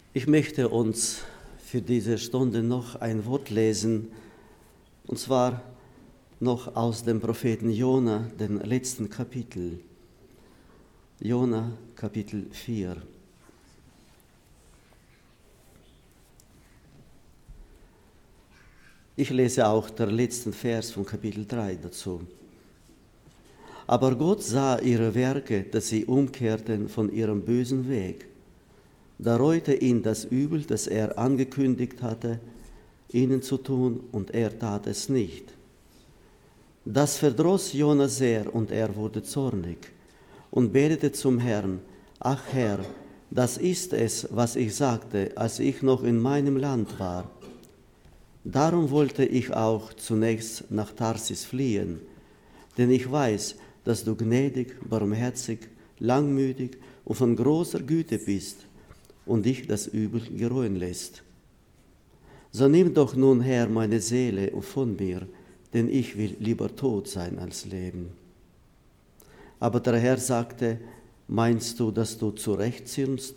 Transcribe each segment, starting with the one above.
Ich möchte uns für diese Stunde noch ein Wort lesen, und zwar noch aus dem Propheten Jona, dem letzten Kapitel. Jona, Kapitel 4. Ich lese auch den letzten Vers von Kapitel 3 dazu. Aber Gott sah ihre Werke, dass sie umkehrten von ihrem bösen Weg. Da reute ihn das Übel, das er angekündigt hatte, ihnen zu tun, und er tat es nicht. Das verdross Jona sehr, und er wurde zornig und betete zum Herrn: Ach Herr, das ist es, was ich sagte, als ich noch in meinem Land war. Darum wollte ich auch zunächst nach Tarsis fliehen, denn ich weiß, dass du gnädig, barmherzig, langmütig und von großer Güte bist und dich das Übel gereuen lässt. So nimm doch nun, Herr, meine Seele von mir, denn ich will lieber tot sein als leben. Aber der Herr sagte: Meinst du, dass du zurechtziehst?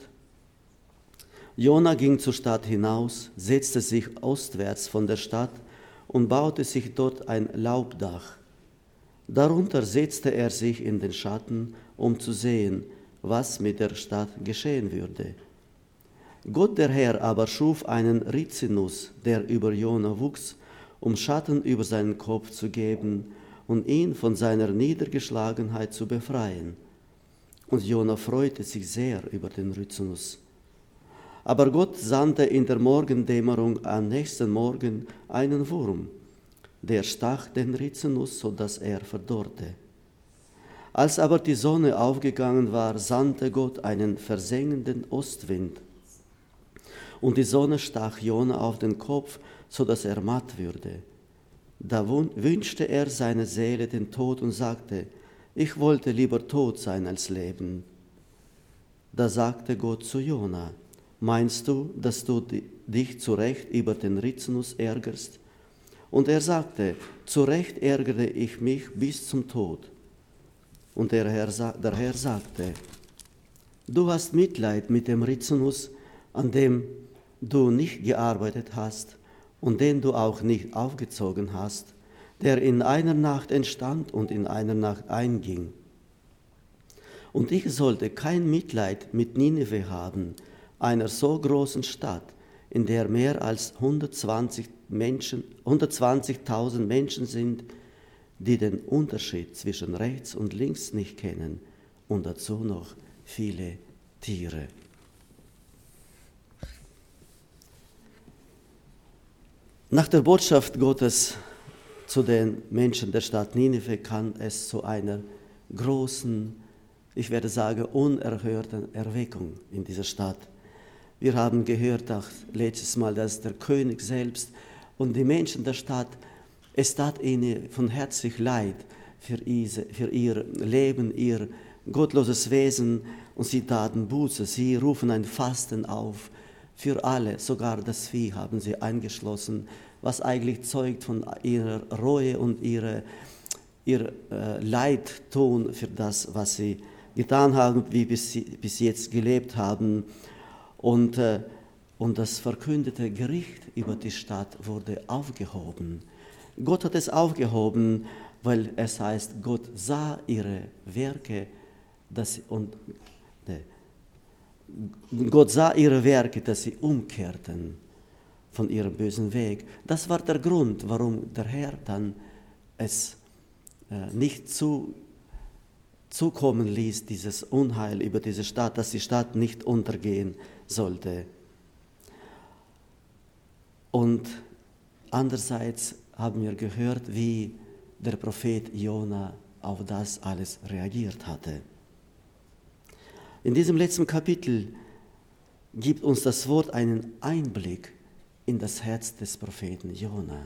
Jona ging zur Stadt hinaus, setzte sich ostwärts von der Stadt und baute sich dort ein Laubdach. Darunter setzte er sich in den Schatten, um zu sehen, was mit der Stadt geschehen würde. Gott der Herr aber schuf einen Rizinus, der über Jona wuchs, um Schatten über seinen Kopf zu geben und ihn von seiner Niedergeschlagenheit zu befreien. Und Jona freute sich sehr über den Rizinus. Aber Gott sandte in der Morgendämmerung am nächsten Morgen einen Wurm, der stach den Rizinus, sodass er verdorrte. Als aber die Sonne aufgegangen war, sandte Gott einen versengenden Ostwind. Und die Sonne stach Jona auf den Kopf, sodass er matt würde. Da wünschte er seiner Seele den Tod und sagte: Ich wollte lieber tot sein als leben. Da sagte Gott zu Jona: Meinst du, dass du dich zu Recht über den Rizinus ärgerst? Und er sagte: Zu Recht ärgere ich mich bis zum Tod. Und der Herr sagte: Du hast Mitleid mit dem Rizinus, an dem du nicht gearbeitet hast und den du auch nicht aufgezogen hast, der in einer Nacht entstand und in einer Nacht einging. Und ich sollte kein Mitleid mit Ninive haben, einer so großen Stadt, in der mehr als 120.000 Menschen sind, die den Unterschied zwischen rechts und links nicht kennen, und dazu noch viele Tiere. Nach der Botschaft Gottes zu den Menschen der Stadt Ninive kam es zu einer großen, ich werde sagen, unerhörten Erweckung in dieser Stadt. Wir haben gehört auch letztes Mal, dass der König selbst und die Menschen der Stadt, es tat ihnen von herzlich leid für ihr Leben, ihr gottloses Wesen, und sie taten Buße, sie rufen ein Fasten auf für alle, sogar das Vieh haben sie eingeschlossen, was eigentlich zeugt von ihrer Reue und ihr Leidtun für das, was sie getan haben, wie bis jetzt gelebt haben. Und das verkündete Gericht über die Stadt wurde aufgehoben. Gott hat es aufgehoben, weil es heißt, Gott sah ihre Werke, Gott sah ihre Werke, dass sie umkehrten von ihrem bösen Weg. Das war der Grund, warum der Herr dann es nicht zukommen ließ, dieses Unheil über diese Stadt, dass die Stadt nicht untergehen sollte. Und andererseits haben wir gehört, wie der Prophet Jona auf das alles reagiert hatte. In diesem letzten Kapitel gibt uns das Wort einen Einblick in das Herz des Propheten Jona.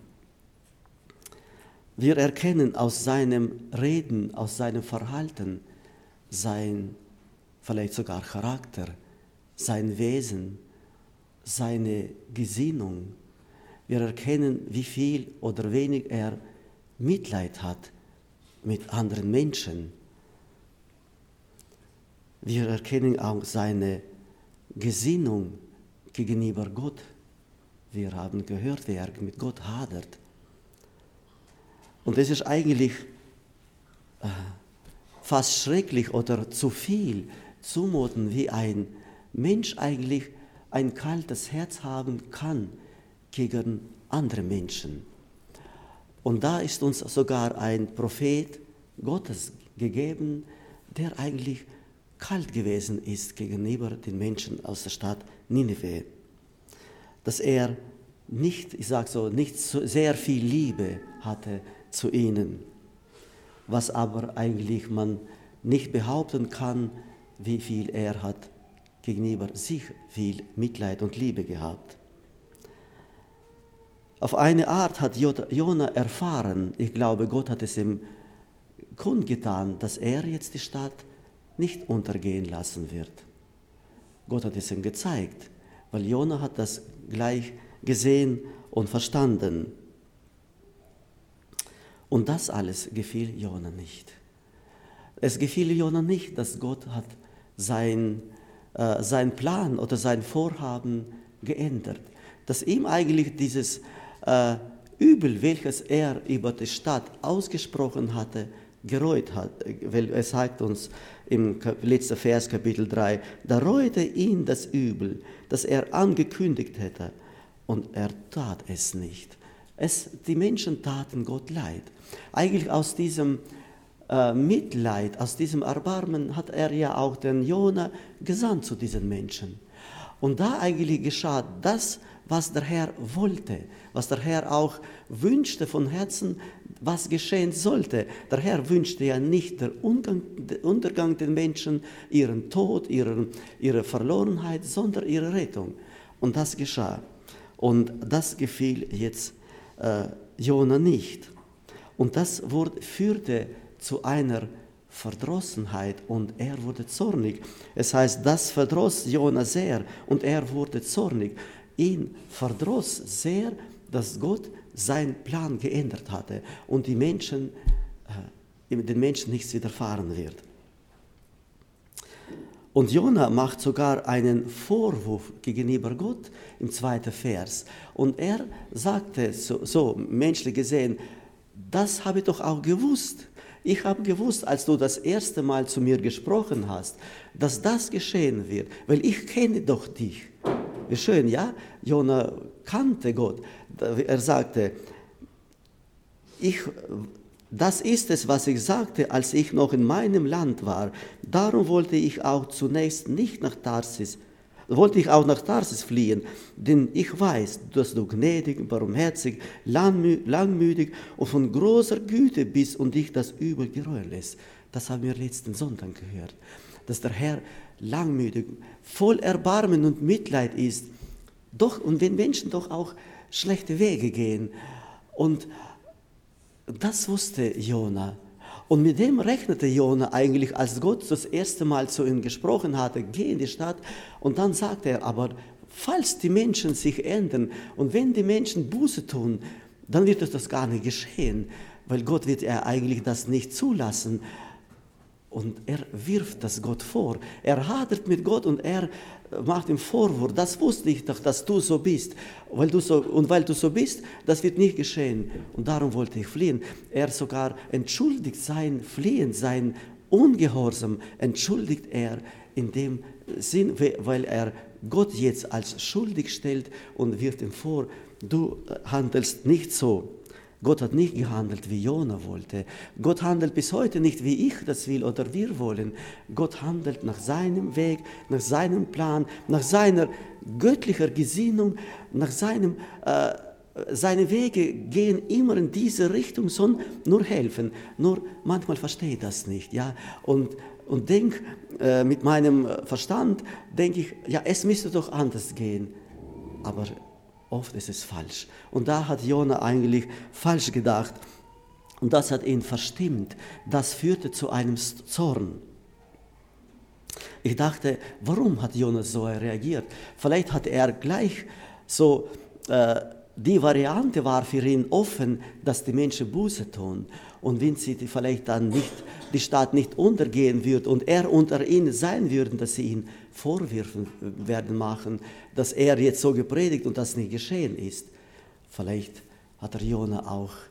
Wir erkennen aus seinem Reden, aus seinem Verhalten, sein vielleicht sogar Charakter, sein Wesen, seine Gesinnung. Wir erkennen, wie viel oder wenig er Mitleid hat mit anderen Menschen. Wir erkennen auch seine Gesinnung, gegenüber Gott. Wir haben gehört, wie er mit Gott hadert. Und es ist eigentlich fast schrecklich oder zu viel zumuten, wie ein Mensch eigentlich ein kaltes Herz haben kann gegen andere Menschen. Und da ist uns sogar ein Prophet Gottes gegeben, der eigentlich kalt gewesen ist gegenüber den Menschen aus der Stadt Nineveh. Dass er nicht, ich sage so, nicht so sehr viel Liebe hatte zu ihnen, was aber eigentlich man nicht behaupten kann, wie viel er hat gegenüber sich viel Mitleid und Liebe gehabt. Auf eine Art hat Jona erfahren, ich glaube, Gott hat es ihm kundgetan, dass er jetzt die Stadt nicht untergehen lassen wird. Gott hat es ihm gezeigt, weil Jona hat das gleich gesehen und verstanden. Und das alles gefiel Jona nicht. Es gefiel Jona nicht, dass Gott hat sein Plan oder sein Vorhaben geändert. Dass ihm eigentlich dieses Übel, welches er über die Stadt ausgesprochen hatte, gereut hat. Weil es sagt uns im letzten Vers, Kapitel 3, da reute ihn das Übel, das er angekündigt hätte, und er tat es nicht. Die Menschen taten Gott leid. Eigentlich aus diesem Mitleid, aus diesem Erbarmen hat er ja auch den Jona gesandt zu diesen Menschen. Und da eigentlich geschah das, was der Herr wollte, was der Herr auch wünschte von Herzen, was geschehen sollte. Der Herr wünschte ja nicht den Untergang der Menschen, ihren Tod, ihre Verlorenheit, sondern ihre Rettung. Und das geschah. Und das gefiel jetzt Jona nicht. Und das führte zu einer Verdrossenheit und er wurde zornig. Es heißt, das verdross Jona sehr und er wurde zornig. Ihn verdross sehr, dass Gott seinen Plan geändert hatte und den Menschen nichts widerfahren wird. Und Jona macht sogar einen Vorwurf gegenüber Gott im 2. Vers. Und er sagte, so menschlich gesehen, das habe ich doch auch gewusst. Ich habe gewusst, als du das erste Mal zu mir gesprochen hast, dass das geschehen wird, weil ich kenne doch dich. Wie schön, ja? Jona kannte Gott. Er sagte, das ist es, was ich sagte, als ich noch in meinem Land war. Darum wollte ich auch zunächst nicht nach Tarsis, fliehen, denn ich weiß, dass du gnädig, barmherzig, langmütig und von großer Güte bist und dich das Übel gereuen lässt. Das haben wir letzten Sonntag gehört, dass der Herr langmütig, voll Erbarmen und Mitleid ist, und wenn Menschen doch auch schlechte Wege gehen. Und das wusste Jona. Und mit dem rechnete Jona eigentlich, als Gott das erste Mal zu ihm gesprochen hatte, geh in die Stadt. Und dann sagte er, aber falls die Menschen sich ändern und wenn die Menschen Buße tun, dann wird das gar nicht geschehen, weil Gott wird ja eigentlich das nicht zulassen. Und er wirft das Gott vor. Er hadert mit Gott und er macht ihm Vorwurf. Das wusste ich doch, dass du so bist. Weil du so bist, das wird nicht geschehen. Und darum wollte ich fliehen. Er sogar entschuldigt sein Fliehen, sein Ungehorsam, entschuldigt er in dem Sinn, weil er Gott jetzt als schuldig stellt und wirft ihm vor, du handelst nicht so. Gott hat nicht gehandelt, wie Jona wollte. Gott handelt bis heute nicht, wie ich das will oder wir wollen. Gott handelt nach seinem Weg, nach seinem Plan, nach seiner göttlichen Gesinnung, nach seine Wege gehen immer in diese Richtung, sondern nur helfen. Nur manchmal verstehe ich das nicht. Ja? Und denk, mit meinem Verstand denke ich, ja, es müsste doch anders gehen. Aber oft ist es falsch. Und da hat Jona eigentlich falsch gedacht. Und das hat ihn verstimmt. Das führte zu einem Zorn. Ich dachte, warum hat Jona so reagiert? Vielleicht hat er gleich so die Variante war für ihn offen, dass die Menschen Buße tun. Und wenn sie vielleicht dann nicht, die Stadt nicht untergehen wird und er unter ihnen sein würde, dass sie ihn Vorwürfe werden machen, dass er jetzt so gepredigt und das nicht geschehen ist. Vielleicht hat der Jona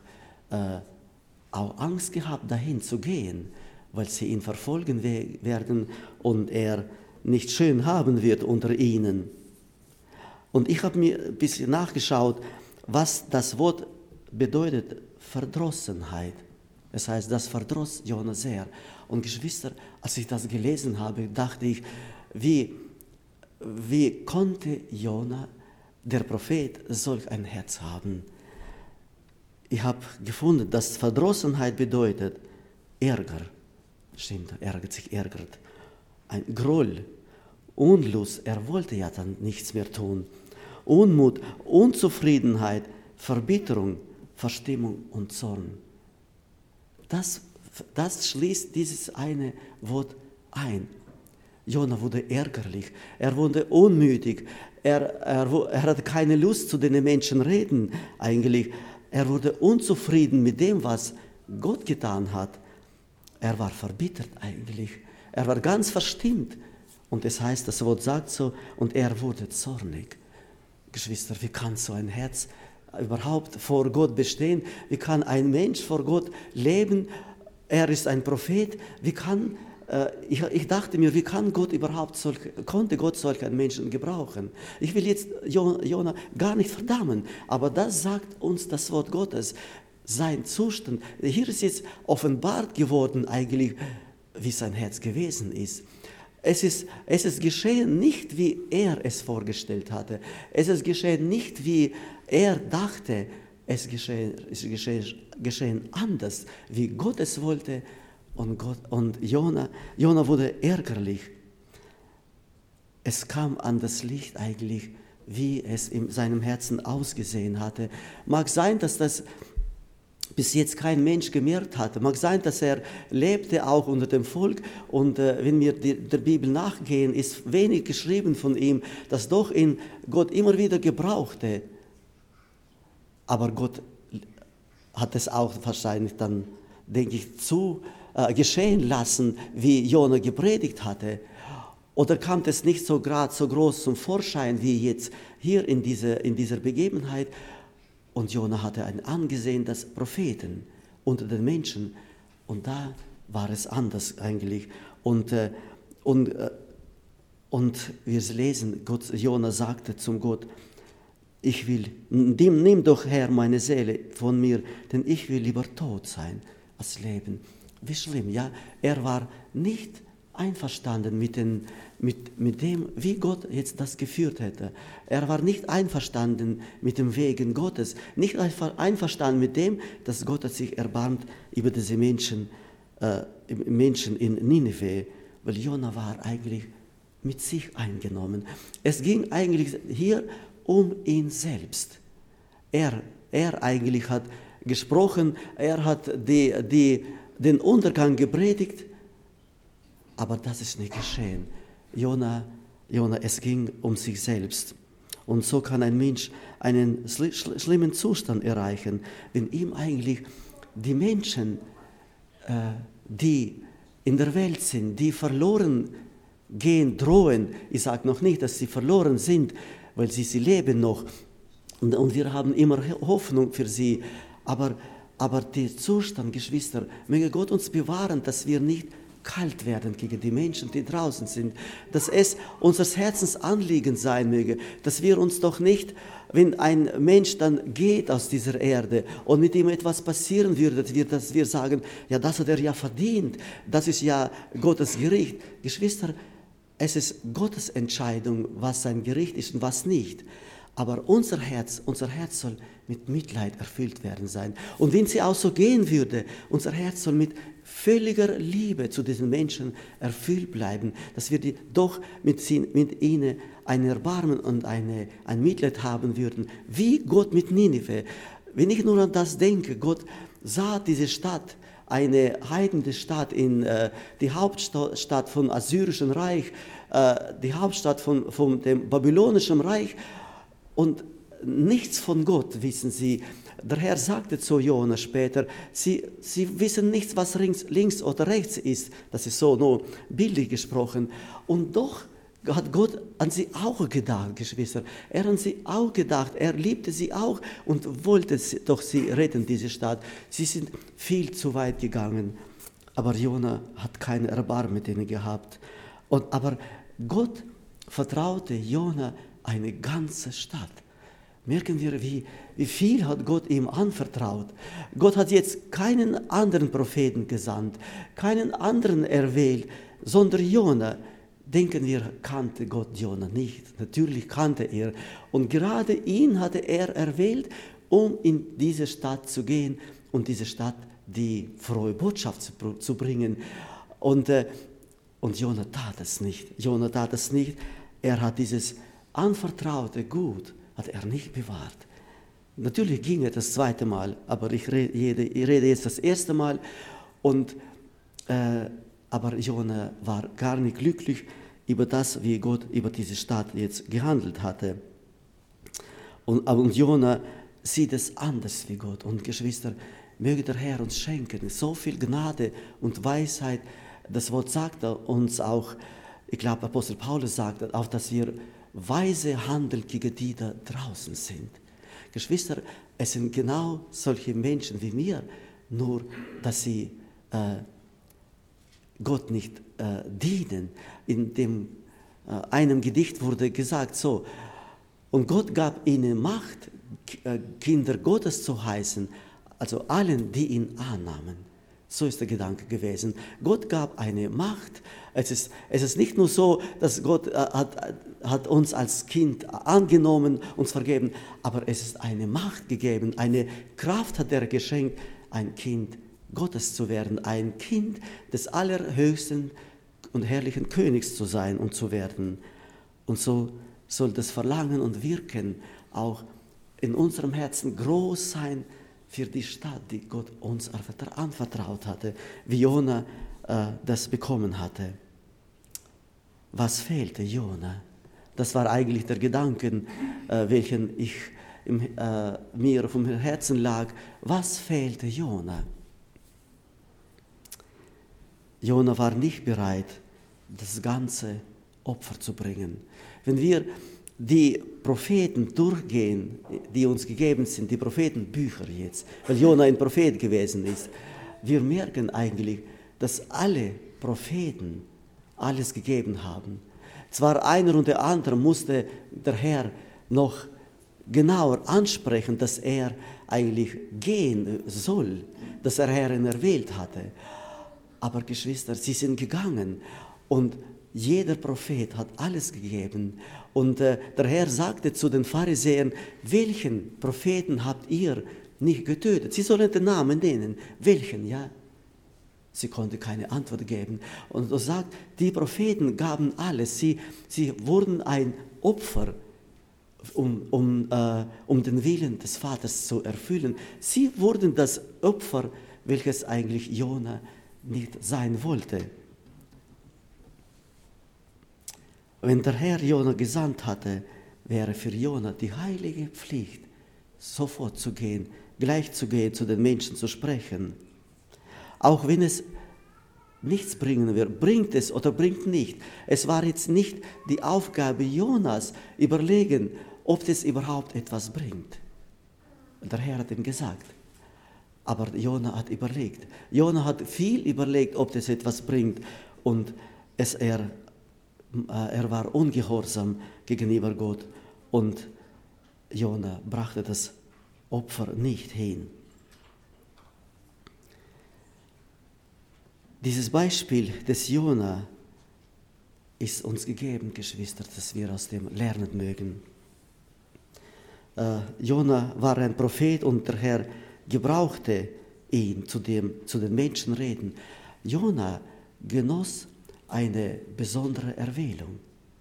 auch Angst gehabt, dahin zu gehen, weil sie ihn verfolgen werden und er nicht schön haben wird unter ihnen. Und ich habe mir ein bisschen nachgeschaut, was das Wort bedeutet, Verdrossenheit. Das heißt, das verdross Jona sehr. Und Geschwister, als ich das gelesen habe, dachte ich, wie konnte Jona, der Prophet, solch ein Herz haben? Ich habe gefunden, dass Verdrossenheit bedeutet Ärger. Stimmt, er ärgert sich, ärgert. Ein Groll, Unlust, er wollte ja dann nichts mehr tun. Unmut, Unzufriedenheit, Verbitterung, Verstimmung und Zorn. Das schließt dieses eine Wort ein. Jona wurde ärgerlich, er wurde unmütig, er hatte keine Lust zu den Menschen reden eigentlich. Er wurde unzufrieden mit dem, was Gott getan hat. Er war verbittert eigentlich, er war ganz verstimmt. Und es heißt, das Wort sagt so, und er wurde zornig. Geschwister, wie kann so ein Herz überhaupt vor Gott bestehen? Wie kann ein Mensch vor Gott leben? Er ist ein Prophet. Wie kann, ich dachte mir, wie kann Gott überhaupt konnte Gott solch einen Menschen gebrauchen? Ich will jetzt Jona gar nicht verdammen, aber das sagt uns das Wort Gottes, sein Zustand. Hier ist jetzt offenbart geworden eigentlich, wie sein Herz gewesen ist. Es ist geschehen nicht, wie er es vorgestellt hatte. Es ist geschehen nicht, wie er dachte. Es ist geschehen anders, wie Gott es wollte. Und Jona wurde ärgerlich. Es kam an das Licht eigentlich, wie es in seinem Herzen ausgesehen hatte. Mag sein, dass das bis jetzt kein Mensch gemerkt hatte. Mag sein, dass er lebte auch unter dem Volk und wenn wir der Bibel nachgehen, ist wenig geschrieben von ihm, dass doch ihn Gott immer wieder gebrauchte. Aber Gott hat es auch wahrscheinlich dann, denke ich, geschehen lassen, wie Jona gepredigt hatte. Oder kam es nicht so gerade so groß zum Vorschein wie jetzt hier in dieser Begebenheit? Und Jona hatte ein Ansehen des Propheten unter den Menschen. Und da war es anders eigentlich. Und wir lesen, Jona sagte zum Gott, nimm doch Herr meine Seele von mir, denn ich will lieber tot sein als leben. Wie schlimm, ja? Er war nicht einverstanden mit dem, wie Gott jetzt das geführt hätte. Er war nicht einverstanden mit dem Wegen Gottes, nicht einverstanden mit dem, dass Gott sich erbarmt über diese Menschen in Nineveh, weil Jona war eigentlich mit sich eingenommen. Es ging eigentlich hier um ihn selbst. Er eigentlich hat gesprochen, er hat den Untergang gepredigt, aber das ist nicht geschehen. Jona, es ging um sich selbst. Und so kann ein Mensch einen schlimmen Zustand erreichen, wenn ihm eigentlich die Menschen, die in der Welt sind, die verloren gehen, drohen. Ich sage noch nicht, dass sie verloren sind, weil sie leben noch. Und wir haben immer Hoffnung für sie. Aber der Zustand, Geschwister, möge Gott uns bewahren, dass wir nicht kalt werden gegen die Menschen, die draußen sind, dass es unseres Herzens Anliegen sein möge, dass wir uns doch nicht, wenn ein Mensch dann geht aus dieser Erde und mit ihm etwas passieren würde, dass wir sagen, ja, das hat er ja verdient, das ist ja Gottes Gericht. Geschwister, es ist Gottes Entscheidung, was sein Gericht ist und was nicht. Aber unser Herz soll mit Mitleid erfüllt werden sein. Und wenn sie auch so gehen würde, unser Herz soll mit völliger Liebe zu diesen Menschen erfüllt bleiben, dass wir doch mit ihnen ein Erbarmen und ein Mitleid haben würden, wie Gott mit Ninive. Wenn ich nur an das denke, Gott sah diese Stadt, eine heidende Stadt, die Hauptstadt vom Assyrischen Reich, die Hauptstadt von dem Babylonischen Reich, und nichts von Gott wissen sie. Der Herr sagte zu Jona später, sie wissen nichts, was links oder rechts ist. Das ist so nur bildlich gesprochen. Und doch hat Gott an sie auch gedacht, Geschwister. Er hat an sie auch gedacht. Er liebte sie auch und wollte doch sie retten, diese Stadt. Sie sind viel zu weit gegangen. Aber Jona hat kein Erbarmen mit ihnen gehabt. Aber Gott vertraute Jona eine ganze Stadt. Merken wir, wie viel hat Gott ihm anvertraut. Gott hat jetzt keinen anderen Propheten gesandt, keinen anderen erwählt, sondern Jona. Denken wir, kannte Gott Jona nicht. Natürlich kannte er. Und gerade ihn hatte er erwählt, um in diese Stadt zu gehen und diese Stadt die frohe Botschaft zu bringen. Und Jona tat es nicht. Jona tat es nicht. Er hat dieses anvertraute Gut hat er nicht bewahrt. Natürlich ging er das zweite Mal, aber ich rede jetzt das erste Mal. Aber Jona war gar nicht glücklich über das, wie Gott über diese Stadt jetzt gehandelt hatte. Und Jona sieht es anders wie Gott. Und Geschwister, möge der Herr uns schenken so viel Gnade und Weisheit. Das Wort sagt uns auch, ich glaube, Apostel Paulus sagt auch, dass wir weise handeln gegen die da draußen sind. Geschwister, es sind genau solche Menschen wie mir, nur dass sie Gott nicht dienen. In einem Gedicht wurde gesagt so, und Gott gab ihnen Macht, Kinder Gottes zu heißen, also allen, die ihn annahmen. So ist der Gedanke gewesen. Gott gab eine Macht. Es ist nicht nur so, dass Gott hat uns als Kind angenommen, uns vergeben, aber es ist eine Macht gegeben, eine Kraft hat er geschenkt, ein Kind Gottes zu werden, ein Kind des allerhöchsten und herrlichen Königs zu sein und zu werden. Und so soll das Verlangen und Wirken auch in unserem Herzen groß sein für die Stadt, die Gott uns anvertraut hatte, wie Jona das bekommen hatte. Was fehlte Jona? Das war eigentlich der Gedanke, welchen mir vom Herzen lag. Was fehlte Jona? Jona war nicht bereit, das ganze Opfer zu bringen. Wenn wir die Propheten durchgehen, die uns gegeben sind, die Prophetenbücher jetzt, weil Jona ein Prophet gewesen ist, wir merken eigentlich, dass alle Propheten alles gegeben haben. Zwar einer und der andere musste der Herr noch genauer ansprechen, dass er eigentlich gehen soll, dass der Herr ihn erwählt hatte. Aber Geschwister, sie sind gegangen und jeder Prophet hat alles gegeben. Und der Herr sagte zu den Pharisäern, welchen Propheten habt ihr nicht getötet? Sie sollen den Namen nennen. Welchen, ja? Sie konnte keine Antwort geben. Und er sagt, die Propheten gaben alles. Sie wurden ein Opfer, um den Willen des Vaters zu erfüllen. Sie wurden das Opfer, welches eigentlich Jona nicht sein wollte. Wenn der Herr Jona gesandt hatte, wäre für Jona die heilige Pflicht, sofort zu gehen, gleich zu gehen, zu den Menschen zu sprechen. Auch wenn es nichts bringen wird, bringt es oder bringt nicht. Es war jetzt nicht die Aufgabe Jonas, überlegen, ob es überhaupt etwas bringt. Der Herr hat ihm gesagt. Aber Jona hat überlegt. Jona hat viel überlegt, ob das etwas bringt. Und er war ungehorsam gegenüber Gott. Und Jona brachte das Opfer nicht hin. Dieses Beispiel des Jona ist uns gegeben, Geschwister, dass wir aus dem lernen mögen. Jona war ein Prophet und der Herr gebrauchte ihn zu den Menschen reden. Jona genoss eine besondere Erwählung.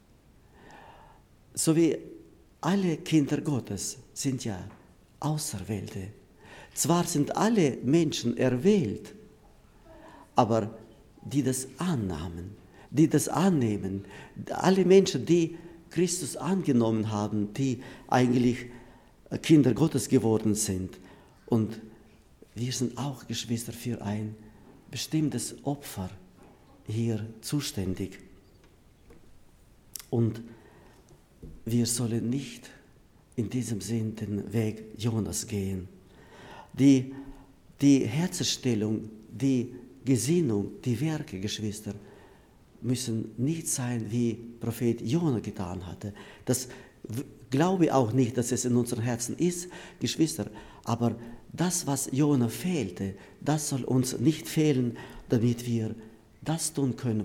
So wie alle Kinder Gottes sind ja Auserwählte. Zwar sind alle Menschen erwählt, aber die das annahmen, die das annehmen, alle Menschen, die Christus angenommen haben, die eigentlich Kinder Gottes geworden sind. Und wir sind auch, Geschwister, für ein bestimmtes Opfer hier zuständig. Und wir sollen nicht in diesem Sinn den Weg Jonas gehen. Die Herzensstellung, die Gesinnung, die Werke, Geschwister, müssen nicht sein, wie Prophet Jona getan hatte. Das glaube ich auch nicht, dass es in unseren Herzen ist, Geschwister. Aber das, was Jona fehlte, das soll uns nicht fehlen, damit wir das tun können,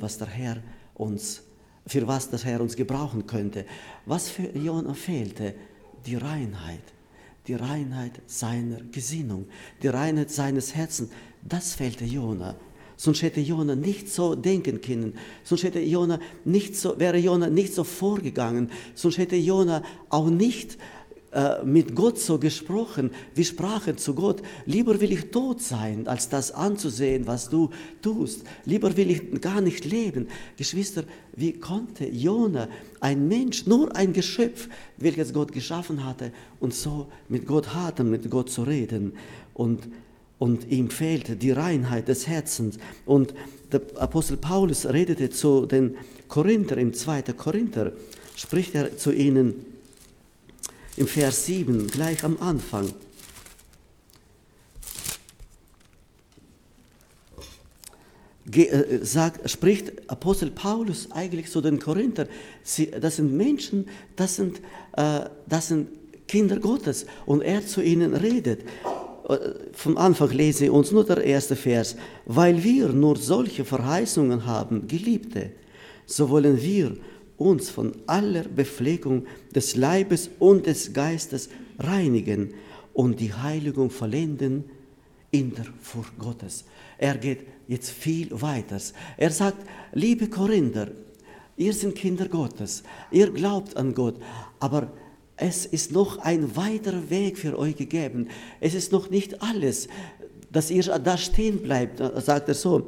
für was der Herr uns gebrauchen könnte. Was für Jona fehlte? Die Reinheit seiner Gesinnung, die Reinheit seines Herzens, das fehlte Jona. Sonst hätte Jona nicht so denken können, sonst wäre Jona nicht so vorgegangen, sonst hätte Jona auch nicht mit Gott so gesprochen. Wir sprachen zu Gott: Lieber will ich tot sein, als das anzusehen, was du tust. Lieber will ich gar nicht leben. Geschwister, wie konnte Jona, ein Mensch, nur ein Geschöpf, welches Gott geschaffen hatte, und so mit Gott hadern, mit Gott zu reden? Und ihm fehlte die Reinheit des Herzens. Und der Apostel Paulus redete zu den Korinther, im 2. Korinther, spricht er zu ihnen im Vers 7, gleich am Anfang. Spricht Apostel Paulus eigentlich zu den Korinther, das sind Menschen, das sind Kinder Gottes, und er zu ihnen redet. Vom Anfang lese ich uns nur der erste Vers. Weil wir nur solche Verheißungen haben, Geliebte, so wollen wir uns von aller Befleckung des Leibes und des Geistes reinigen und die Heiligung vollenden in der Furcht Gottes. Er geht jetzt viel weiter. Er sagt: Liebe Korinther, ihr seid Kinder Gottes, ihr glaubt an Gott, aber es ist noch ein weiterer Weg für euch gegeben. Es ist noch nicht alles, dass ihr da stehen bleibt, sagt er so.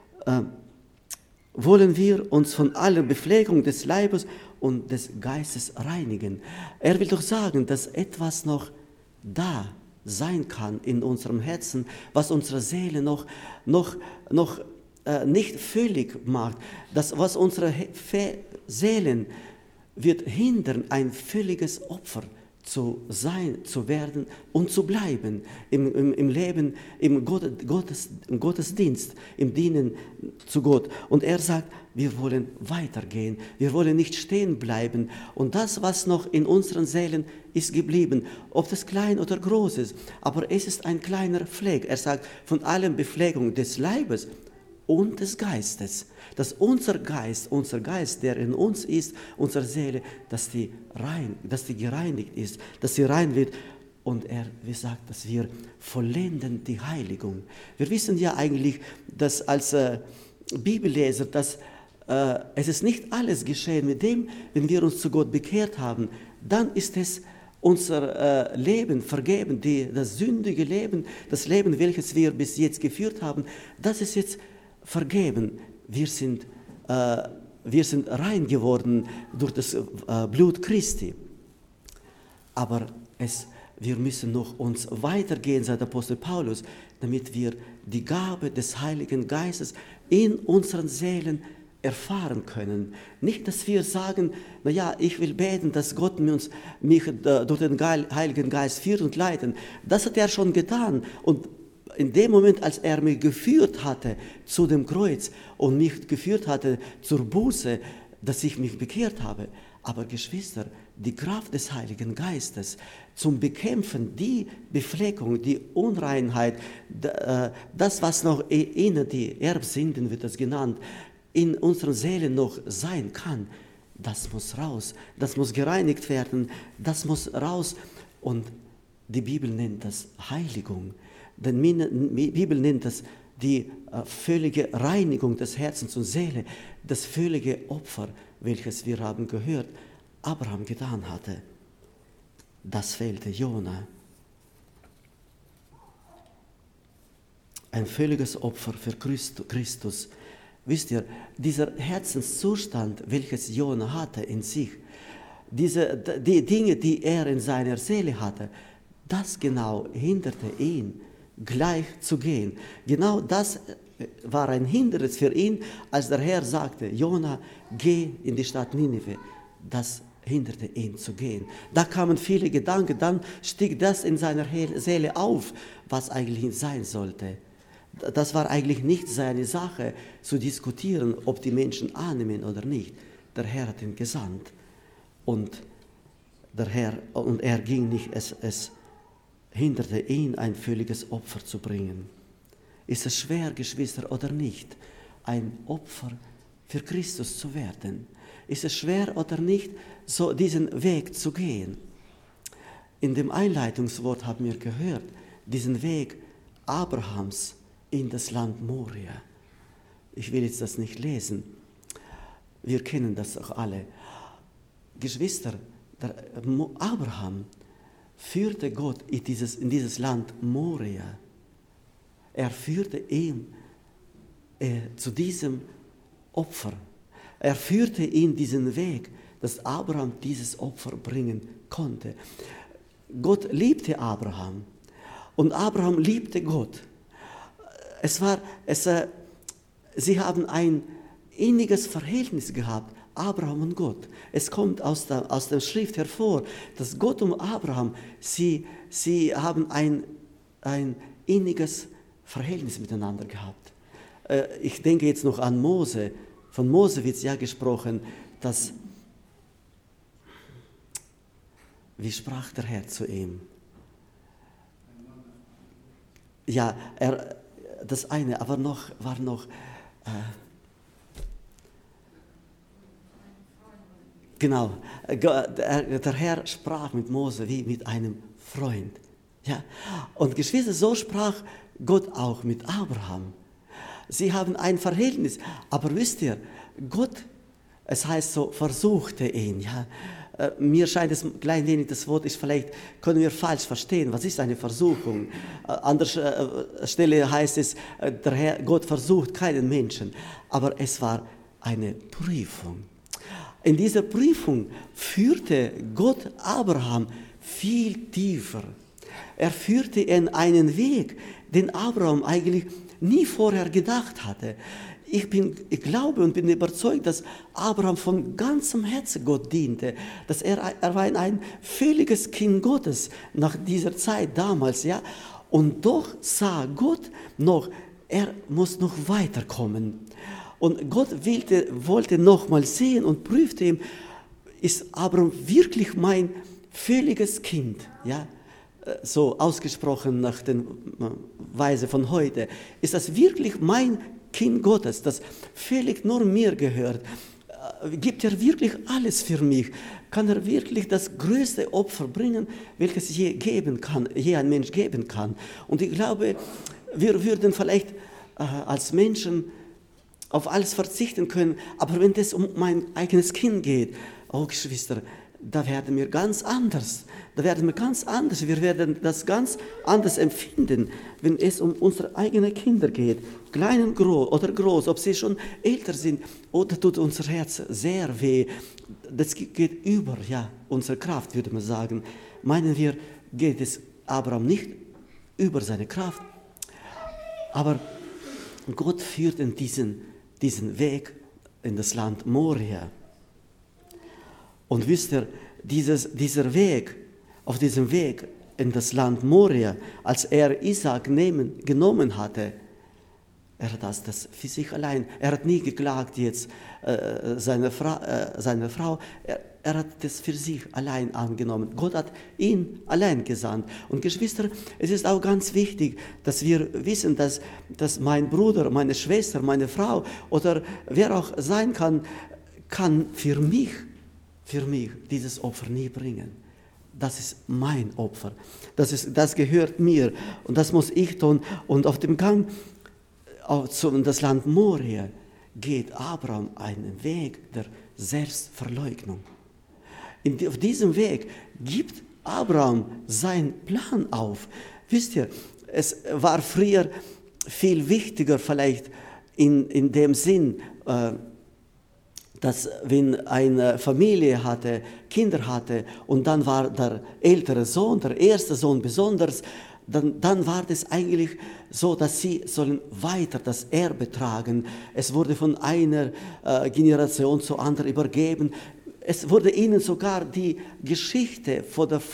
Wollen wir uns von aller Befleckung des Leibes und des Geistes reinigen. Er will doch sagen, dass etwas noch da sein kann in unserem Herzen, was unsere Seele noch nicht völlig macht, das, was unsere Seelen wird hindern, ein völliges Opfer zu sein, zu werden und zu bleiben im Leben, im Gottesdienst, im Dienen zu Gott. Und er sagt, wir wollen weitergehen, wir wollen nicht stehen bleiben. Und das, was noch in unseren Seelen ist geblieben, ob das klein oder groß ist, aber es ist ein kleiner Fleck. Er sagt, von allen Befleckungen des Leibes und des Geistes, dass unser Geist, der in uns ist, unsere Seele, dass die gereinigt ist, dass sie rein wird. Und er, wie sagt, dass wir vollenden die Heiligung. Wir wissen ja eigentlich, dass als Bibelleser, dass es ist nicht alles geschehen mit dem, wenn wir uns zu Gott bekehrt haben, dann ist es unser Leben vergeben, das sündige Leben, das Leben, welches wir bis jetzt geführt haben, das ist jetzt vergeben. Wir sind rein geworden durch das Blut Christi. Aber wir müssen noch uns weitergehen, sagt Apostel Paulus, damit wir die Gabe des Heiligen Geistes in unseren Seelen erfahren können. Nicht, dass wir sagen, naja, ich will beten, dass Gott mich durch den Heiligen Geist führt und leitet. Das hat er schon getan. Und in dem Moment, als er mich geführt hatte zu dem Kreuz und mich geführt hatte zur Buße, dass ich mich bekehrt habe. Aber Geschwister, die Kraft des Heiligen Geistes zum Bekämpfen, die Befleckung, die Unreinheit, das, was noch die Erbsünden wird das genannt, in unseren Seelen noch sein kann, das muss raus, das muss gereinigt werden, das muss raus. Und die Bibel nennt das Heiligung. Denn die Bibel nennt das die völlige Reinigung des Herzens und Seele, das völlige Opfer, welches wir haben gehört, Abraham getan hatte. Das fehlte Jona. Ein völliges Opfer für Christus. Wisst ihr, dieser Herzenszustand, welches Jona hatte in sich, die Dinge, die er in seiner Seele hatte, das genau hinderte ihn, gleich zu gehen. Genau das war ein Hindernis für ihn, als der Herr sagte, Jona, geh in die Stadt Ninive. Das hinderte ihn zu gehen. Da kamen viele Gedanken, dann stieg das in seiner Seele auf, was eigentlich sein sollte. Das war eigentlich nicht seine Sache, zu diskutieren, ob die Menschen annehmen oder nicht. Der Herr hat ihn gesandt und er ging nicht, es hinderte ihn, ein völliges Opfer zu bringen. Ist es schwer, Geschwister, oder nicht, ein Opfer für Christus zu werden? Ist es schwer oder nicht, so diesen Weg zu gehen? In dem Einleitungswort haben wir gehört, diesen Weg Abrahams in das Land Moria. Ich will jetzt das nicht lesen. Wir kennen das auch alle. Geschwister, Abraham führte Gott in dieses Land Moria. Er führte ihn zu diesem Opfer. Er führte ihn diesen Weg, dass Abraham dieses Opfer bringen konnte. Gott liebte Abraham und Abraham liebte Gott. Sie haben ein inniges Verhältnis gehabt, Abraham und Gott. Es kommt aus der Schrift hervor, dass Gott und Abraham, sie haben ein inniges Verhältnis miteinander gehabt. Ich denke jetzt noch an Mose. Von Mose wird ja gesprochen, dass, wie sprach der Herr zu ihm? Ja, das eine, aber war noch, genau, der Herr sprach mit Mose wie mit einem Freund. Ja, und Geschwister, so sprach Gott auch mit Abraham. Sie haben ein Verhältnis, aber wisst ihr, Gott, es heißt so, versuchte ihn. Ja? Mir scheint es klein wenig, das Wort ist vielleicht, können wir falsch verstehen, was ist eine Versuchung? An der Stelle heißt es, Gott versucht keinen Menschen, aber es war eine Prüfung. In dieser Prüfung führte Gott Abraham viel tiefer. Er führte ihn einen Weg, den Abraham eigentlich nie vorher gedacht hatte. Ich glaube und bin überzeugt, dass Abraham von ganzem Herzen Gott diente, dass er war ein völliges Kind Gottes nach dieser Zeit damals, ja. Und doch sah Gott noch, er muss noch weiterkommen. Und Gott wollte noch mal sehen und prüfte ihn, ist Abraham wirklich mein völliges Kind, ja? So ausgesprochen nach der Weise von heute, ist das wirklich mein Kind Gottes, das völlig nur mir gehört? Gibt er wirklich alles für mich? Kann er wirklich das größte Opfer bringen, welches je ein Mensch geben kann? Und ich glaube, wir würden vielleicht als Menschen auf alles verzichten können, aber wenn es um mein eigenes Kind geht, oh Geschwister, da werden wir ganz anders. Wir werden das ganz anders empfinden, wenn es um unsere eigenen Kinder geht. Klein oder groß, ob sie schon älter sind, oder tut unser Herz sehr weh. Das geht über unsere Kraft, würde man sagen. Meinen wir, geht es Abraham nicht über seine Kraft. Aber Gott führt in diesen Weg in das Land Moria. Und wisst ihr, auf diesem Weg in das Land Moria, als er Isaak genommen hatte, er hat das für sich allein, er hat nie geklagt jetzt seine Frau, er hat das für sich allein angenommen. Gott hat ihn allein gesandt. Und Geschwister, es ist auch ganz wichtig, dass wir wissen, dass mein Bruder, meine Schwester, meine Frau oder wer auch sein kann für mich dieses Opfer nie bringen. Das ist mein Opfer. Das gehört mir und das muss ich tun. Und auf dem Gang zu das Land Moria geht Abraham einen Weg der Selbstverleugnung. Auf diesem Weg gibt Abraham seinen Plan auf. Wisst ihr, es war früher viel wichtiger vielleicht in dem Sinn, dass wenn eine Familie hatte, Kinder hatte und dann war der ältere Sohn, der erste Sohn besonders, dann war das eigentlich so, dass sie sollen weiter das Erbe tragen. Es wurde von einer Generation zur anderen übergeben. Es wurde ihnen sogar die Geschichte von der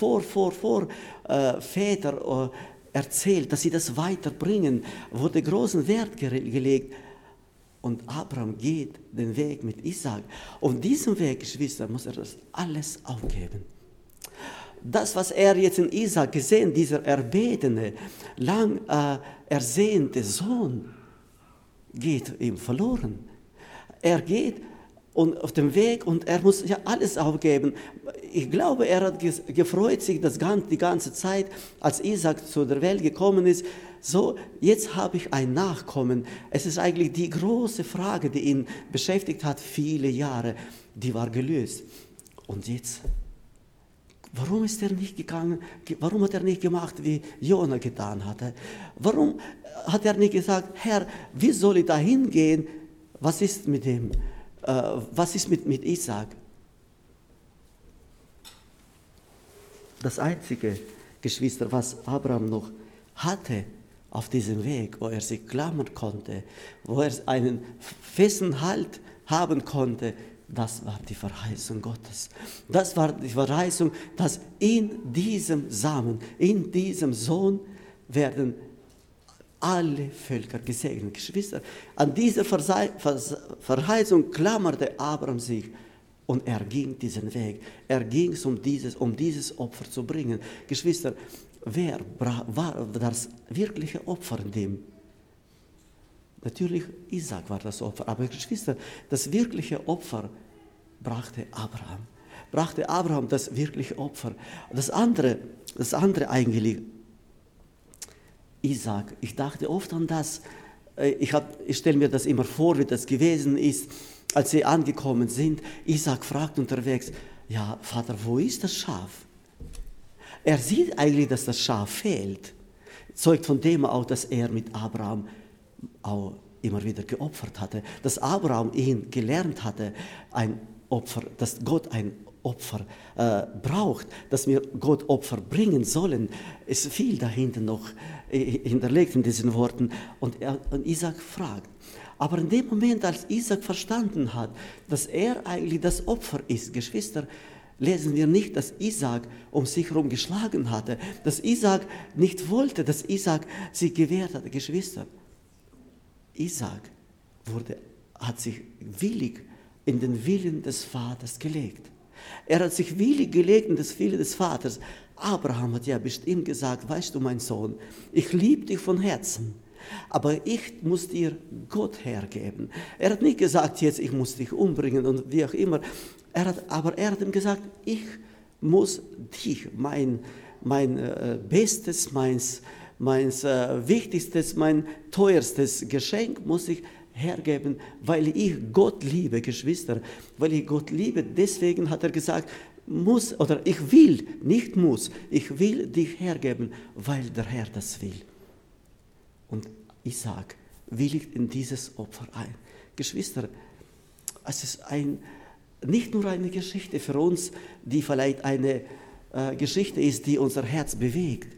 Väter erzählt, dass sie das weiterbringen, wurde großen Wert gelegt. Und Abraham geht den Weg mit Isaak. Auf diesem Weg, Geschwister, muss er das alles aufgeben. Das, was er jetzt in Isaak gesehen, dieser erbetene, lang ersehnte Sohn, geht ihm verloren. Er geht und auf dem Weg und er muss ja alles aufgeben. Ich glaube, er hat gefreut sich die ganze Zeit, als Isaak zu der Welt gekommen ist. So, jetzt habe ich ein Nachkommen. Es ist eigentlich die große Frage, die ihn beschäftigt hat, viele Jahre, die war gelöst. Und jetzt, warum ist er nicht gegangen? Warum hat er nicht gemacht, wie Jona getan hatte? Warum hat er nicht gesagt, Herr, wie soll ich da hingehen? Was ist mit dem? Was ist mit Isaak? Das einzige, Geschwister, was Abraham noch hatte auf diesem Weg, wo er sich klammern konnte, wo er einen festen Halt haben konnte, das war die Verheißung Gottes. Das war die Verheißung, dass in diesem Samen, in diesem Sohn werden alle Völker gesegnet. Geschwister, an dieser Verheißung klammerte Abraham sich und er ging diesen Weg. Er ging um dieses Opfer zu bringen. Geschwister, wer war das wirkliche Opfer in dem? Natürlich, Isaak war das Opfer, aber Geschwister, das wirkliche Opfer brachte Abraham das wirkliche Opfer. Das andere eigentlich, Isaak, ich dachte oft an das, ich stelle mir das immer vor, wie das gewesen ist, als sie angekommen sind. Isaak fragt unterwegs, ja Vater, wo ist das Schaf? Er sieht eigentlich, dass das Schaf fehlt. Zeugt von dem auch, dass er mit Abraham auch immer wieder geopfert hatte. Dass Abraham ihn gelernt hatte, ein Opfer, dass Gott ein Opfer braucht, dass wir Gott Opfer bringen sollen. Es ist viel dahinter noch hinterlegt in diesen Worten. Und Isaak fragt. Aber in dem Moment, als Isaak verstanden hat, dass er eigentlich das Opfer ist, Geschwister, lesen wir nicht, dass Isaak um sich herum geschlagen hatte, dass Isaak nicht wollte, dass Isaak sich gewehrt hatte. Geschwister, Isaak hat sich willig in den Willen des Vaters gelegt. Er hat sich willig gelegt in das Willen des Vaters. Abraham hat ja bestimmt gesagt, weißt du, mein Sohn, ich liebe dich von Herzen, aber ich muss dir Gott hergeben. Er hat nicht gesagt, jetzt ich muss dich umbringen und wie auch immer. Aber er hat ihm gesagt, ich muss dich, mein Bestes, mein Wichtigstes, mein teuerstes Geschenk muss ich hergeben, weil ich Gott liebe, Geschwister, weil ich Gott liebe. Deswegen hat er gesagt, ich will dich hergeben, weil der Herr das will. Und Isaak willigt in dieses Opfer ein. Geschwister, es ist nicht nur eine Geschichte für uns, die vielleicht eine Geschichte ist, die unser Herz bewegt.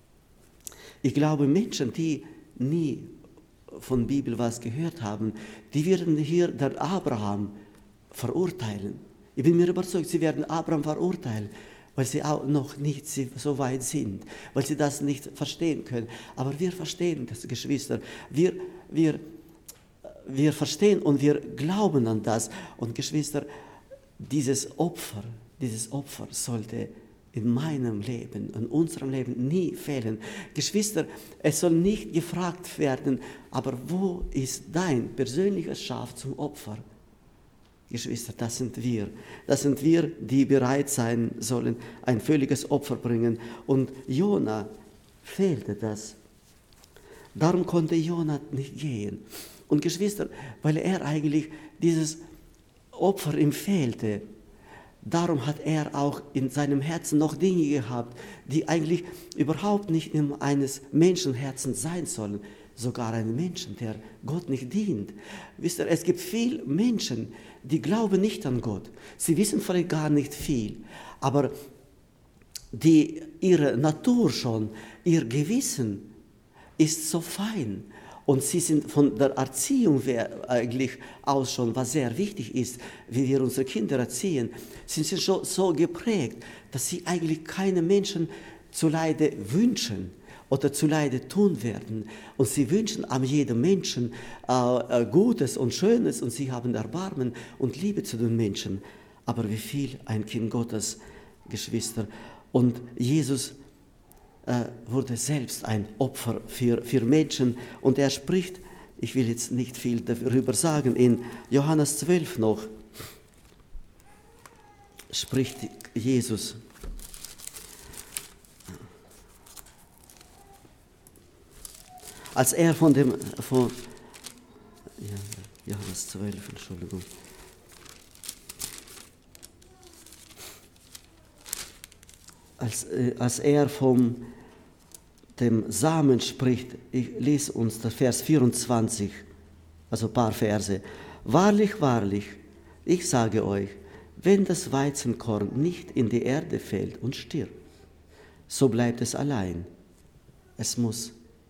Ich glaube, Menschen, die nie von Bibel was gehört haben, die werden hier den Abraham verurteilen. Ich bin mir überzeugt, sie werden Abraham verurteilen, weil sie auch noch nicht so weit sind, weil sie das nicht verstehen können. Aber wir verstehen das, Geschwister. Wir verstehen und wir glauben an das. Und Geschwister, dieses Opfer sollte in meinem Leben, in unserem Leben nie fehlen. Geschwister, es soll nicht gefragt werden, aber wo ist dein persönliches Schaf zum Opfer? Geschwister, das sind wir. Das sind wir, die bereit sein sollen, ein völliges Opfer bringen. Und Jona fehlte das. Darum konnte Jona nicht gehen. Und Geschwister, weil er eigentlich dieses Opfer ihm fehlte, darum hat er auch in seinem Herzen noch Dinge gehabt, die eigentlich überhaupt nicht in eines Menschenherzens sein sollen. sogar einen Menschen, der Gott nicht dient. Wisst ihr, es gibt viele Menschen, die glauben nicht an Gott. Sie wissen vielleicht gar nicht viel, aber ihre Natur schon, ihr Gewissen ist so fein. Und sie sind von der Erziehung eigentlich aus schon, was sehr wichtig ist, wie wir unsere Kinder erziehen, sind sie schon so geprägt, dass sie eigentlich keine Menschen zuleide wünschen oder zuleide tun werden. Und sie wünschen an jedem Menschen Gutes und Schönes und sie haben Erbarmen und Liebe zu den Menschen. Aber wie viel ein Kind Gottes, Geschwister. Und Jesus wurde selbst ein Opfer für Menschen. Und er spricht, ich will jetzt nicht viel darüber sagen, in Johannes 12 noch, spricht Jesus. Als er Johannes 12, Entschuldigung. Als er von dem Samen spricht, ich lese uns der Vers 24, also ein paar Verse. Wahrlich, wahrlich, ich sage euch, wenn das Weizenkorn nicht in die Erde fällt und stirbt, so bleibt es allein. Es muss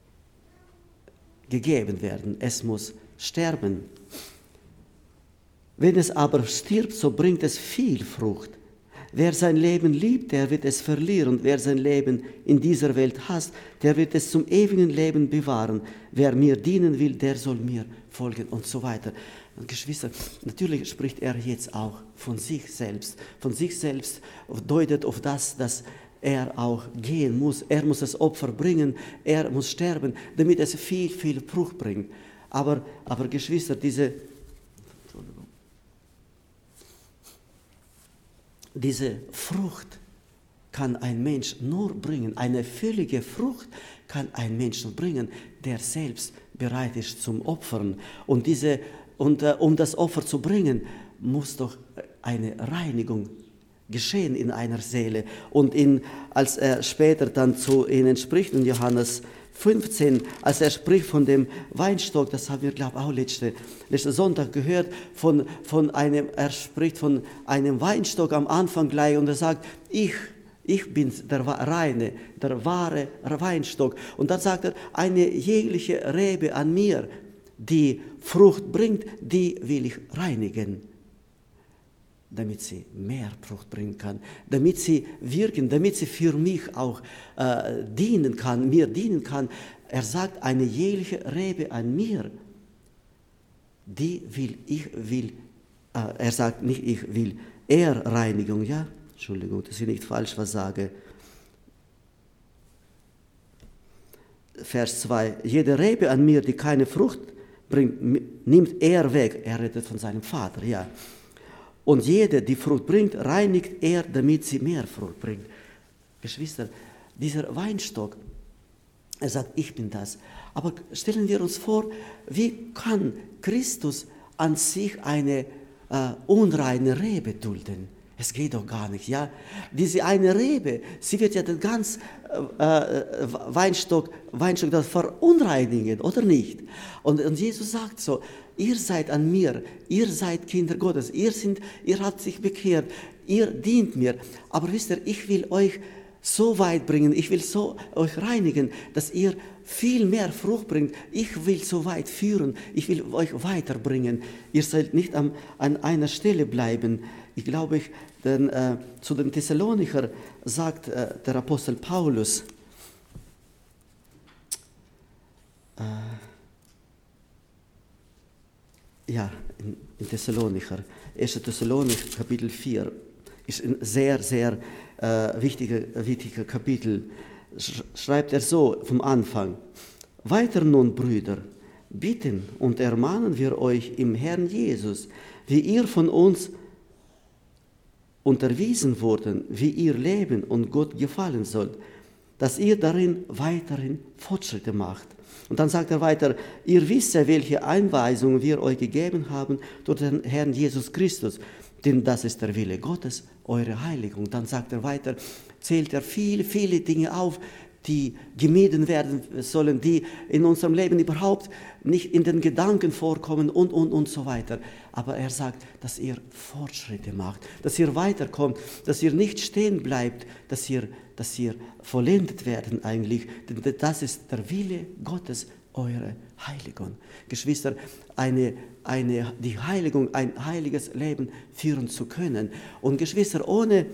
gegeben werden, es muss sterben. Wenn es aber stirbt, so bringt es viel Frucht. Wer sein Leben liebt, der wird es verlieren. Wer sein Leben in dieser Welt hasst, der wird es zum ewigen Leben bewahren. Wer mir dienen will, der soll mir folgen und so weiter. Und Geschwister, natürlich spricht er jetzt auch von sich selbst. Von sich selbst deutet auf das, dass er auch gehen muss. Er muss das Opfer bringen, er muss sterben, damit es viel, viel Frucht bringt. Aber Geschwister, diese Frucht kann ein Mensch nur bringen, eine völlige Frucht kann ein Mensch nur bringen, der selbst bereit ist zum Opfern. Und um das Opfer zu bringen, muss doch eine Reinigung geschehen in einer Seele. Und als er später dann zu ihnen spricht, in Johannes 15, als er spricht von dem Weinstock, das haben wir, glaube ich, auch letzten Sonntag gehört, er spricht von einem Weinstock am Anfang gleich und er sagt, ich bin der reine, der wahre Weinstock. Und dann sagt er, eine jegliche Rebe an mir, die Frucht bringt, die will ich reinigen, damit sie mehr Frucht bringen kann, damit sie wirken, damit sie für mich auch mir dienen kann. Er sagt, eine jegliche Rebe an mir, er sagt nicht, ich will Reinigung, ja? Entschuldigung, dass ich nicht falsch was sage. Vers 2, jede Rebe an mir, die keine Frucht bringt, nimmt er weg. Er redet von seinem Vater, ja. Und jede, die Frucht bringt, reinigt er, damit sie mehr Frucht bringt. Geschwister, dieser Weinstock, er sagt, ich bin das. Aber stellen wir uns vor, wie kann Christus an sich eine unreine Rebe dulden? Es geht doch gar nicht, ja. Diese eine Rebe, sie wird ja den ganzen Weinstock das verunreinigen, oder nicht? Und Jesus sagt so, ihr seid an mir, ihr seid Kinder Gottes, ihr habt sich bekehrt, ihr dient mir. Aber wisst ihr, ich will euch so weit bringen, ich will so euch reinigen, dass ihr viel mehr Frucht bringt. Ich will so weit führen, ich will euch weiterbringen. Ihr sollt nicht an einer Stelle bleiben. Ich glaube, zu den Thessalonicher sagt der Apostel Paulus, in Thessalonicher, 1. Thessalonicher, Kapitel 4, ist ein sehr, sehr wichtiger Kapitel. Schreibt er so vom Anfang, weiter nun, Brüder, bitten und ermahnen wir euch im Herrn Jesus, wie ihr von uns unterwiesen wurden, wie ihr leben und Gott gefallen sollt, dass ihr darin weiterhin Fortschritte macht. Und dann sagt er weiter, ihr wisst ja, welche Einweisungen wir euch gegeben haben durch den Herrn Jesus Christus, denn das ist der Wille Gottes, eure Heiligung. Dann sagt er weiter, zählt er viele, viele Dinge auf, die gemieden werden sollen, die in unserem Leben überhaupt nicht in den Gedanken vorkommen und so weiter. Aber er sagt, dass ihr Fortschritte macht, dass ihr weiterkommt, dass ihr nicht stehen bleibt, dass ihr vollendet werden eigentlich. Denn das ist der Wille Gottes, eure Heiligung. Geschwister, die Heiligung, ein heiliges Leben führen zu können. Und Geschwister, ohne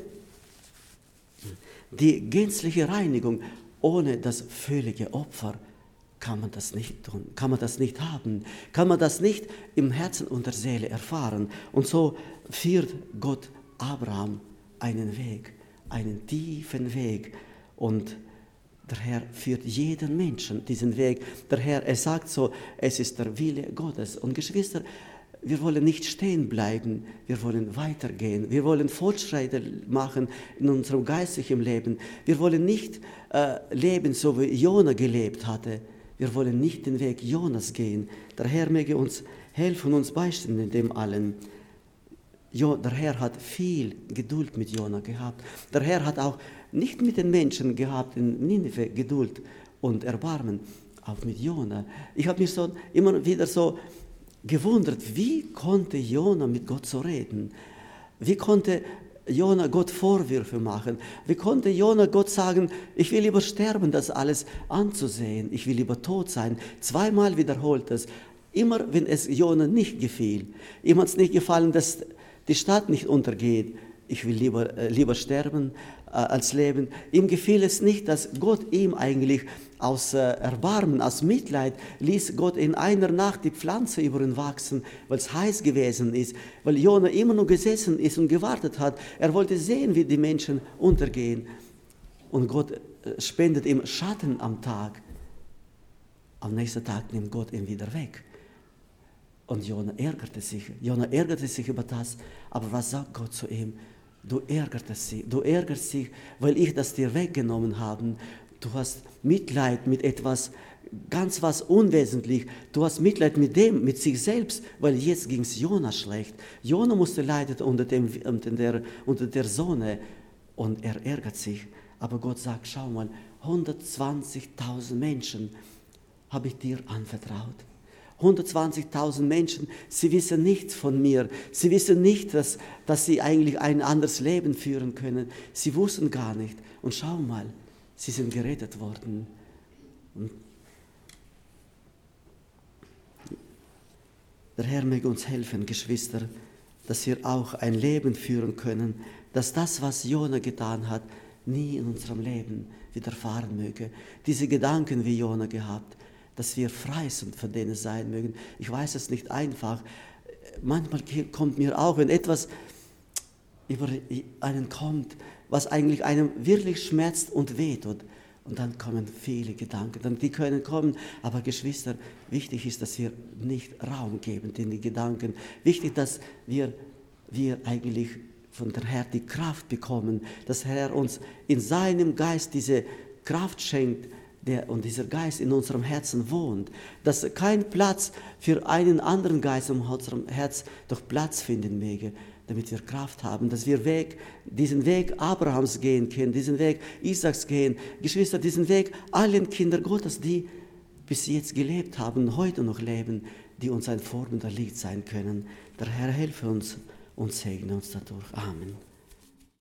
die gänzliche Reinigung, ohne das völlige Opfer, kann man das nicht tun, kann man das nicht haben, kann man das nicht im Herzen und der Seele erfahren. Und so führt Gott Abraham einen Weg, einen tiefen Weg. Und der Herr führt jeden Menschen diesen Weg. Der Herr, er sagt so, es ist der Wille Gottes. Und Geschwister, wir wollen nicht stehen bleiben, wir wollen weitergehen, wir wollen Fortschritte machen in unserem geistlichen Leben. Wir wollen nicht leben, so wie Jona gelebt hatte. Wir wollen nicht den Weg Jonas gehen. Der Herr möge uns helfen, uns beistehen in dem allen. Der Herr hat viel Geduld mit Jona gehabt. Der Herr hat auch nicht mit den Menschen gehabt in Ninive Geduld und Erbarmen, auch mit Jona. Ich habe mich so immer wieder so gewundert, wie konnte Jona mit Gott so reden? Wie konnte Jona Gott Vorwürfe machen? Wie konnte Jona Gott sagen, ich will lieber sterben, das alles anzusehen, ich will lieber tot sein? Zweimal wiederholt es, immer wenn es Jona nicht gefiel. Ihm hat es nicht gefallen, dass die Stadt nicht untergeht. Ich will lieber sterben als leben. Ihm gefiel es nicht, dass Gott ihm eigentlich aus Erbarmen, aus Mitleid, ließ Gott in einer Nacht die Pflanze über ihn wachsen, weil es heiß gewesen ist, weil Jona immer nur gesessen ist und gewartet hat. Er wollte sehen, wie die Menschen untergehen. Und Gott spendet ihm Schatten am Tag. Am nächsten Tag nimmt Gott ihn wieder weg. Und Jona ärgerte sich über das. Aber was sagt Gott zu ihm? Du ärgerst dich, weil ich das dir weggenommen habe. Du hast Mitleid mit etwas, ganz was unwesentlich. Du hast Mitleid mit sich selbst, weil jetzt ging es Jona schlecht. Jona musste leiden unter der Sonne und er ärgert sich. Aber Gott sagt, schau mal, 120.000 Menschen habe ich dir anvertraut. 120.000 Menschen, sie wissen nichts von mir. Sie wissen nicht, dass sie eigentlich ein anderes Leben führen können. Sie wussten gar nicht. Und schau mal, sie sind gerettet worden. Und der Herr möge uns helfen, Geschwister, dass wir auch ein Leben führen können, dass das, was Jona getan hat, nie in unserem Leben widerfahren möge. Diese Gedanken, wie Jona gehabt, dass wir frei sind, von denen sein mögen. Ich weiß es nicht einfach. Manchmal kommt mir auch, wenn etwas über einen kommt, was eigentlich einem wirklich schmerzt und wehtut. Und dann kommen viele Gedanken, die können kommen. Aber Geschwister, wichtig ist, dass wir nicht Raum geben in die Gedanken. Wichtig, dass wir eigentlich von der Herr die Kraft bekommen, dass der Herr uns in seinem Geist diese Kraft schenkt, und dieser Geist in unserem Herzen wohnt, dass kein Platz für einen anderen Geist in unserem Herz doch Platz finden möge, damit wir Kraft haben, dass wir diesen Weg Abrahams gehen können, diesen Weg Isaaks gehen, Geschwister, diesen Weg allen Kindern Gottes, die bis jetzt gelebt haben, heute noch leben, die uns ein Vorbild der Licht sein können. Der Herr helfe uns und segne uns dadurch. Amen.